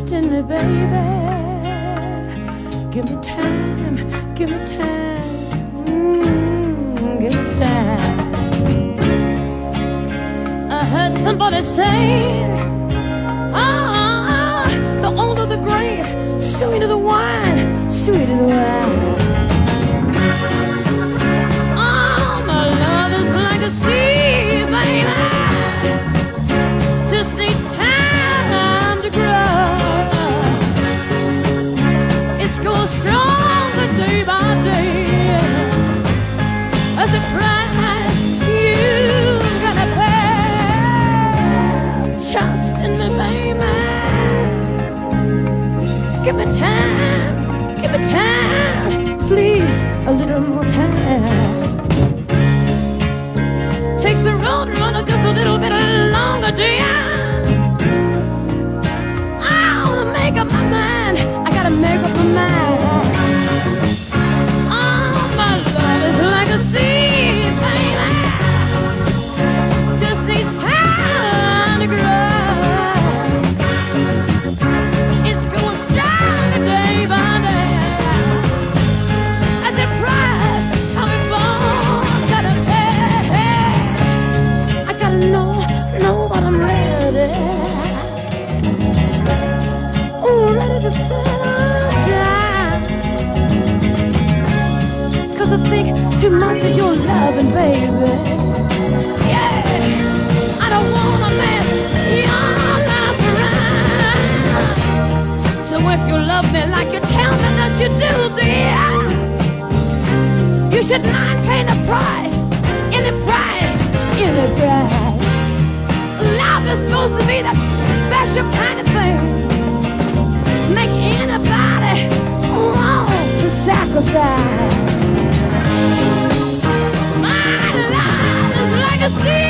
trust in me, baby. Give me time, give me time, give me time. I heard somebody say, the older the grape, sweeter the wine, sweeter the wine. Oh, my love is like a sea, baby. Just needs time to grow. It's going stronger day by day. As a price you've gotta pay. Trust in me, baby. Give me time, please, a little more time. Takes the road runner just a little bit longer, dear. I wanna make up my mind, I gotta make up my mind. Oh, my love is like a sea, baby. Just needs time to grow. I think too much of your loving, baby. Yeah, I don't wanna mess your life around. So if you love me like you tell me that you do, dear, you should not pay the price, any price, any price. Love is supposed to be that special kind of thing, make anybody want to sacrifice. My love is like a sea.